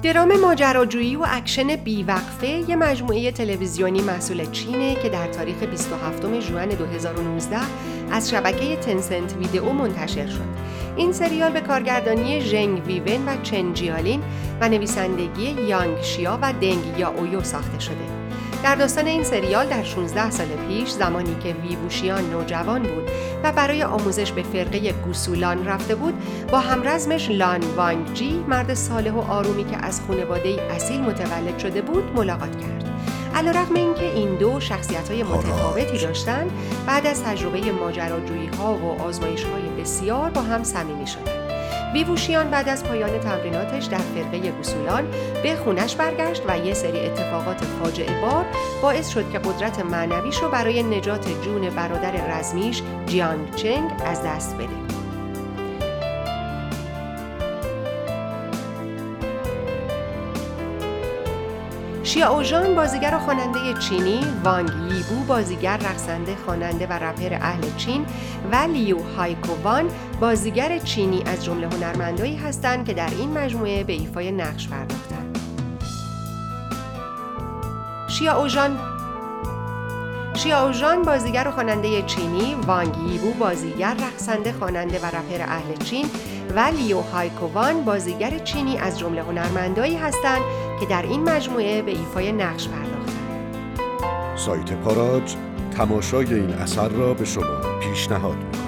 درام ماجراجویی و اکشن بیوقفه یه مجموعه تلویزیونی محصول چینه که در تاریخ 27 ژوئن 2019 از شبکه تنسنت ویدئو منتشر شد. این سریال به کارگردانی ژنگ ویون و چن جیالین و نویسندگی یانگ شیا و دنگ یائویو ساخته شده. در داستان این سریال در 16 سال پیش، زمانی که وی ووشیان نوجوان بود و برای آموزش به فرقه گوسولان رفته بود، با همرزمش لان وانگ جی، مرد صالح و آرومی که از خانواده‌ای اصیل متولد شده بود، ملاقات کرد. علیرغم اینکه این دو شخصیت‌های متفاوتی داشتند، بعد از تجربه ماجراجویی‌ها و آزمایش‌های بسیار با هم صمیمی شدند. وی ووشیان بعد از پایان تمریناتش در فرقه گوسولان به خونش برگشت و یه سری اتفاقات فاجعه بار باعث شد که قدرت معنویشو برای نجات جون برادر رزمیش جیانگ چنگ از دست بده. شیائو ژان بازیگر و خواننده چینی، وانگ ییبو بازیگر، رقصنده، خواننده و رپر اهل چین و لیو هایکووان بازیگر چینی از جمله هنرمندایی هستند که در این مجموعه به ایفای نقش پرداختند. شیائو ژان بازیگر و خواننده چینی، وانگ ییبو بازیگر، رقصنده، خواننده و رپر اهل چین و لیو هایکووان بازیگر چینی از جمله هنرمندایی هستند که در این مجموعه به ایفای نقش پرداختند. سایت پاراج تماشای این اثر را به شما پیشنهاد می‌کند.